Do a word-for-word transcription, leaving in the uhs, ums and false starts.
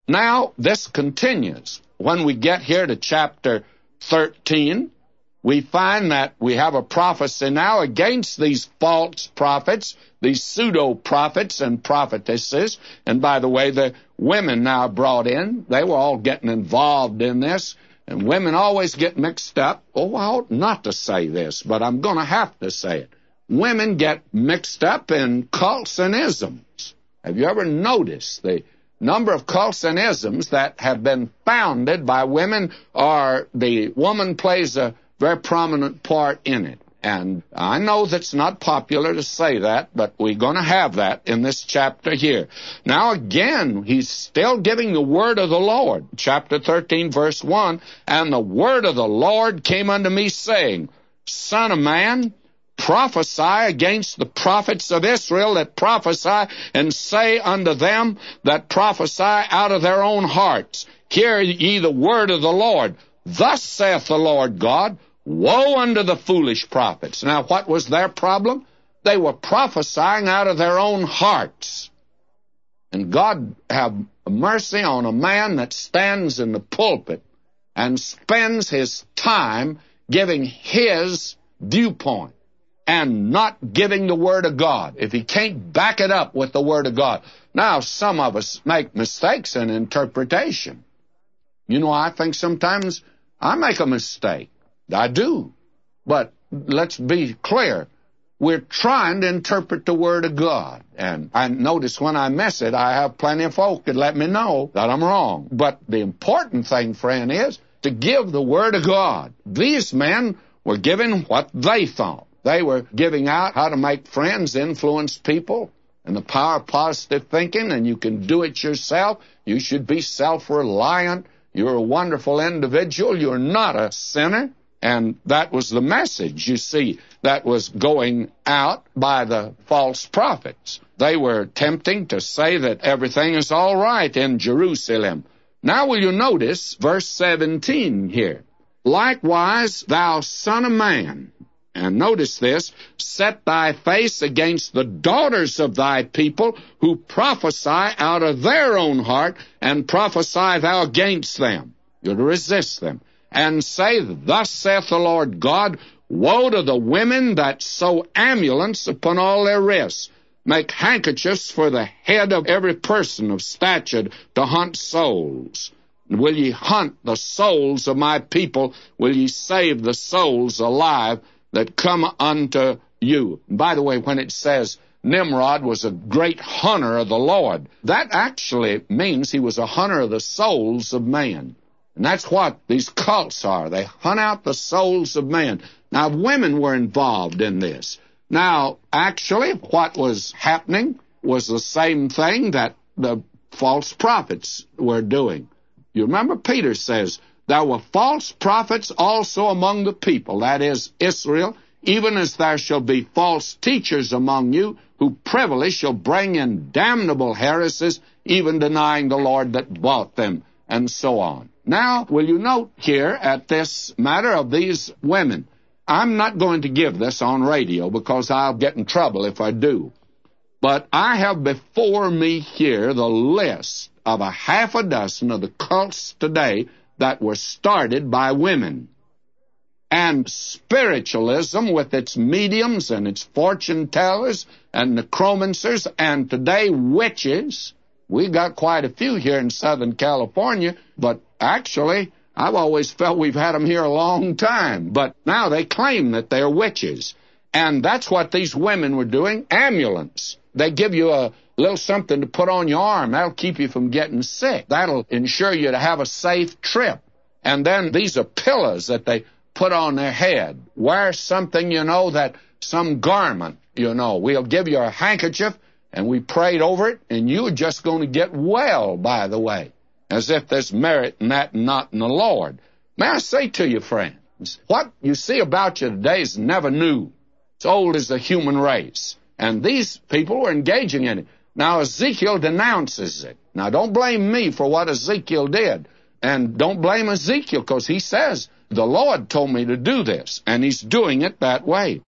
Now, this continues. When we get here to chapter thirteen, we find that we have a prophecy now against these false prophets, these pseudo-prophets and prophetesses. And by the way, the women now brought in, they were all getting involved in this. And women always get mixed up. Oh, I ought not to say this, but I'm going to have to say it. Women get mixed up in cults and isms. Have you ever noticed the number of cults and isms that have been founded by women, or the woman plays a very prominent part in it? And I know that's not popular to say that, but we're going to have that in this chapter here. Now again, he's still giving the word of the Lord. Chapter thirteen, verse one, "And the word of the Lord came unto me, saying, Son of man, prophesy against the prophets of Israel that prophesy, and say unto them that prophesy out of their own hearts, Hear ye the word of the Lord. Thus saith the Lord God, Woe unto the foolish prophets." Now, what was their problem? They were prophesying out of their own hearts. And God have mercy on a man that stands in the pulpit and spends his time giving his viewpoint and not giving the Word of God, if he can't back it up with the Word of God. Now, some of us make mistakes in interpretation. You know, I think sometimes I make a mistake. I do. But let's be clear. We're trying to interpret the Word of God. And I notice when I miss it, I have plenty of folk that let me know that I'm wrong. But the important thing, friend, is to give the Word of God. These men were giving what they thought. They were giving out how to make friends, influence people, and the power of positive thinking, and you can do it yourself. You should be self-reliant. You're a wonderful individual. You're not a sinner. And that was the message, you see, that was going out by the false prophets. They were attempting to say that everything is all right in Jerusalem. Now will you notice verse seventeen here. "Likewise, thou son of man," and notice this, "set thy face against the daughters of thy people, who prophesy out of their own heart, and prophesy thou against them." You're to resist them. "And say, Thus saith the Lord God, Woe to the women that sew amulets upon all their wrists, make handkerchiefs for the head of every person of stature to hunt souls. Will ye hunt the souls of my people? Will ye save the souls alive that come unto you?" By the way, when it says Nimrod was a great hunter of the Lord, that actually means he was a hunter of the souls of man. And that's what these cults are. They hunt out the souls of man. Now, women were involved in this. Now, actually, what was happening was the same thing that the false prophets were doing. You remember Peter says, "There were false prophets also among the people," that is, Israel, "even as there shall be false teachers among you, who privily shall bring in damnable heresies, even denying the Lord that bought them," and so on. Now, will you note here at this matter of these women, I'm not going to give this on radio because I'll get in trouble if I do. But I have before me here the list of a half a dozen of the cults today that were started by women. And spiritualism with its mediums and its fortune tellers and necromancers, and today witches. We got quite a few here in Southern California, but actually, I've always felt we've had them here a long time. But now they claim that they're witches. And that's what these women were doing, amulets. They give you a little something to put on your arm. That'll keep you from getting sick. That'll ensure you to have a safe trip. And then these are pillars that they put on their head. Wear something, you know, that some garment, you know. We'll give you a handkerchief, and we prayed over it, and you're just going to get well, by the way, as if there's merit in that and not in the Lord. May I say to you, friends, what you see about you today is never new. It's old as the human race. And these people were engaging in it. Now, Ezekiel denounces it. Now, don't blame me for what Ezekiel did. And don't blame Ezekiel, because he says, the Lord told me to do this, and he's doing it that way.